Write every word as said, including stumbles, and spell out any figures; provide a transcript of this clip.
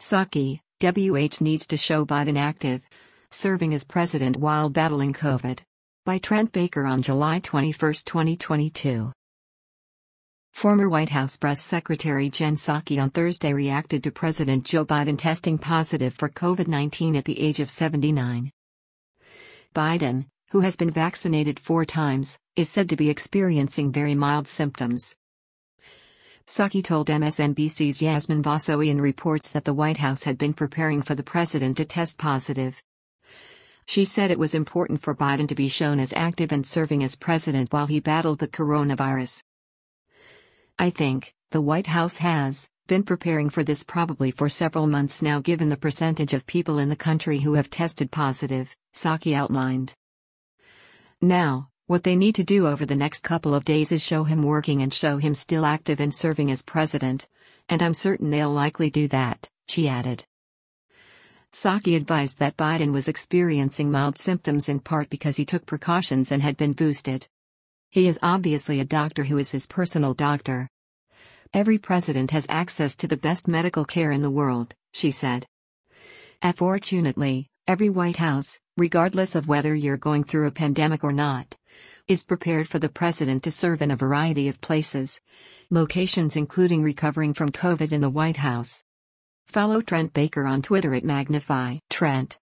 Psaki, W H needs to show Biden active, serving as president while battling COVID. By Trent Baker on July twenty-first, twenty twenty-two. Former White House Press Secretary Jen Psaki on Thursday reacted to President Joe Biden testing positive for COVID nineteen at the age of seventy-nine. Biden, who has been vaccinated four times, is said to be experiencing very mild symptoms. Psaki told M S N B C's Yasmin Vasoui in reports that the White House had been preparing for the president to test positive. She said it was important for Biden to be shown as active and serving as president while he battled the coronavirus. "I think the White House has been preparing for this probably for several months now given the percentage of people in the country who have tested positive," Psaki outlined. "Now, what they need to do over the next couple of days is show him working and show him still active and serving as president, and I'm certain they'll likely do that," she added. Psaki advised that Biden was experiencing mild symptoms in part because he took precautions and had been boosted. "He is obviously a doctor who is his personal doctor. Every president has access to the best medical care in the world," she said. "Unfortunately, every White House, regardless of whether you're going through a pandemic or not, is prepared for the president to serve in a variety of places, locations including recovering from COVID in the White House." Follow Trent Baker on Twitter at Magnify Trent.